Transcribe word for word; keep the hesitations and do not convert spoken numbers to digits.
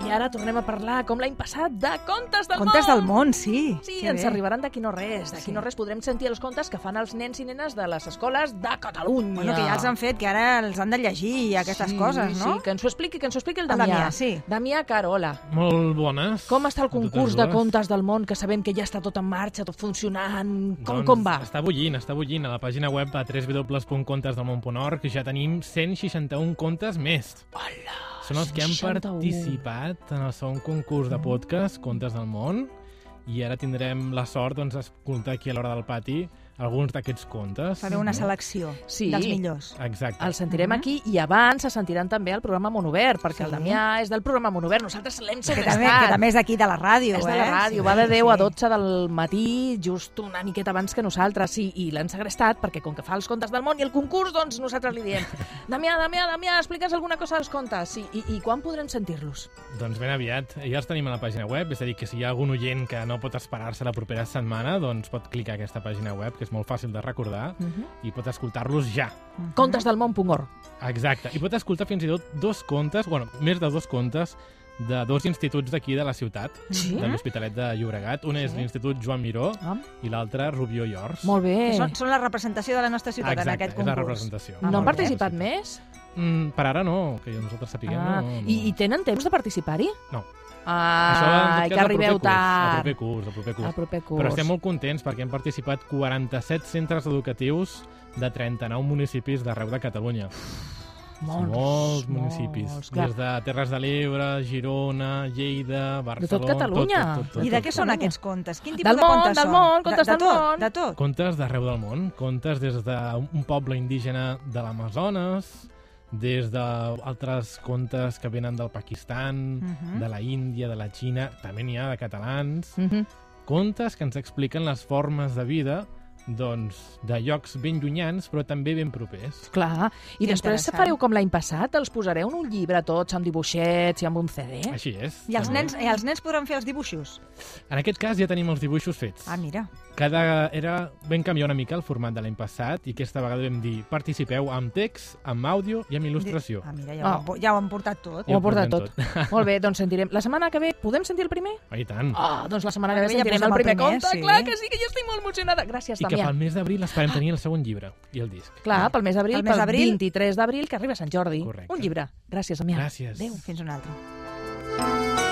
I ara tornem a parlar, com l'any passat, de Contes del Món. Contes del Món, sí. Sí, ens arribaran d'aquí no res. D'aquí no res podrem sentir els contes que fan els nens i nenes de les escoles de Catalunya. Bueno, que ja els han fet, que ara els han de llegir i aquestes coses, no? Sí, que ens ho expliqui, que ens ho expliqui el El Damià. Damià, sí. Damià Caro, hola. Molt bones. Com està el concurs Totes de dues. Contes del Món, que sabem que ja està tot en marxa, tot funcionant? Com, Doncs com va? Està bullint, està bullint. A la pàgina web a w w w punt contes del món punt org ja tenim cent seixanta-un contes més. Hola! Són els que han seixanta-u. participat en el segon concurs de podcast Contes del Món i ara tindrem la sort doncs, d'escoltar aquí a l'hora del pati alguns d'aquests contes. Fareu una selecció Sí. dels millors. Exacte. El sentirem Mhm. aquí i abans se sentiran també al programa Monobert, perquè Sí. el Damià és del programa Monobert, nosaltres l'hem Que també, segrestat. que també és d'aquí de la ràdio, És eh? de la ràdio, Sí, va de deu a sí. dotze del matí, just una miqueta abans que nosaltres, sí, i l'han segrestat perquè com que fa els contes del món i el concurs, doncs nosaltres li diem Damià, Damià, Damià, explica'ns alguna cosa dels contes. Sí, i, i quan podrem sentir-los? Doncs ben aviat. Ja els tenim a la pàgina web, és a dir, que si hi ha algun oient que no pot esperar-se la propera setmana, doncs pot clicar a aquesta pàgina web, que és molt fàcil de recordar, Uh -huh. i pot escoltar-los ja. Contesdelmón punt org. Exacte. I pot escoltar fins i tot dos contes, bueno, més de dos contes, de dos instituts d'aquí de la ciutat, Sí? de l'Hospitalet de Llobregat. Un és Sí. l'Institut Joan Miró Ah, i l'altre Rubió i Ors. molt bé. Que són, són la representació de la nostra ciutat en Exacte, aquest és concurs. la representació. Ah, No han molt bé. participat més? Mm, per ara no, que nosaltres sapiguem. Ah, no, no. i, I tenen temps de participar-hi? No. Ah, en tot que cas, arribeu el proper curs, tard. El proper curs, el proper curs. El proper curs. Però estem molt contents perquè han participat quaranta-set centres educatius de trenta-nou municipis d'arreu de Catalunya. Molts, molts municipis. molts, clar. Des de Terres de l'Ebre, Girona, Lleida, Barcelona... tot Catalunya. Tot, tot, tot, I de tot. què són aquests contes? Quin tipus Del de món, contes del són? món, contes de, de del tot, món. De tot. Contes d'arreu del món. Contes des d'un poble indígena de l'Amazones, des d'altres contes que venen del Pakistan, Mhm. de la Índia, de la Xina, també n'hi ha de catalans. Mhm. Contes que ens expliquen les formes de vida doncs, de llocs ben llunyans, però també ben propers. Clar. I Que després interessant. fareu com l'any passat? Els posareu en un llibre tots, amb dibuixets i amb un C D? Així és. I els també. nens, eh, els nens podran fer els dibuixos? En aquest cas ja tenim els dibuixos fets. Ah, mira. Cada era vam canviar una mica el format de l'any passat i aquesta vegada vam dir participeu amb text, amb àudio i amb il·lustració. Ah, mira, ja, Ah. ho, han- ja ho han portat tot. Ho ha portat portem tot. Molt bé, doncs sentirem. La setmana que ve podem sentir el primer? Ah, I tant. Ah, doncs la setmana La que ve que ve ja sentirem posem el el primer, primer, conte. sí. Clar que sí, que jo estic molt emocionada. Gràcies, I que Damià. pel mes d'abril esperem tenir el segon llibre i el disc. Clar, pel mes d'abril, El mes pel d'abril. vint-i-tres d'abril, que arriba Sant Jordi. Correcte. Un llibre. Gràcies, Damià. Gràcies. Adéu. Fins un altre.